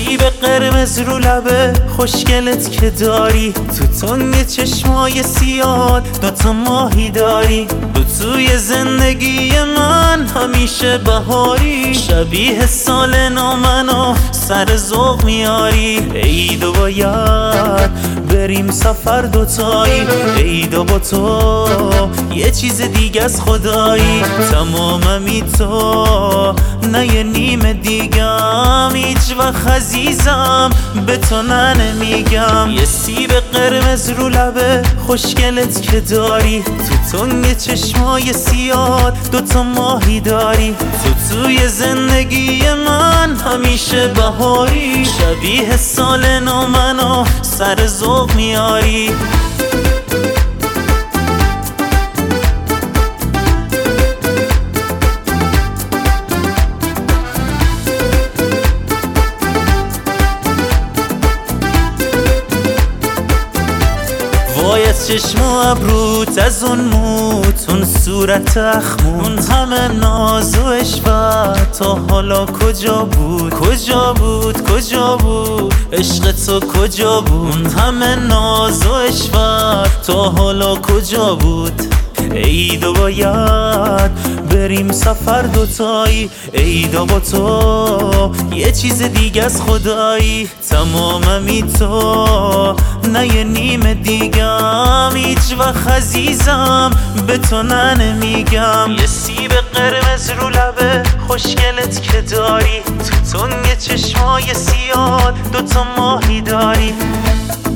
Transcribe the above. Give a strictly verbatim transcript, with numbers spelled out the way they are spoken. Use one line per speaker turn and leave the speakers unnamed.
سیب قرمز رو لبه خوشگلت که داری، تو تنگ چشمای سیاد دوتا ماهی داری، تو توی زندگی من همیشه بهاری، شبیه سال نامنو سر ذوق میاری. عید و باید بریم سفر دوتایی، عید و با تو یه چیز دیگه از خدایی، تماممی تو نه یه نیم دیگم، هیچ وقت عزیزم به تو نه نمیگم. یه سیب قرمز رو لبه خوشگلت که داری، تو تنگ چشمای سیاد دوتا ماهی داری، تو توی زندگی من همیشه بهاری، شبیه سال نامنو سر ذوق میاری. وای از چشم و ابروت، از اون موت، اون صورت اخمون، اون همه ناز و عشقت تا حالا کجا بود؟ کجا بود؟ کجا بود؟ عشق تو کجا بود؟ اون همه ناز و عشقت تا حالا کجا بود؟ عید و باید بریم سفر دوتایی، عید و با تو یه چیز دیگه از خدایی، تماممی تو نه یه نیم دیگم، هیچ وقت عزیزم به تو نه نمیگم. یه سیب قرمز رو لبه خوشگلت که داری، تو تنگ چشمای سیاد دوتا ماهی داری.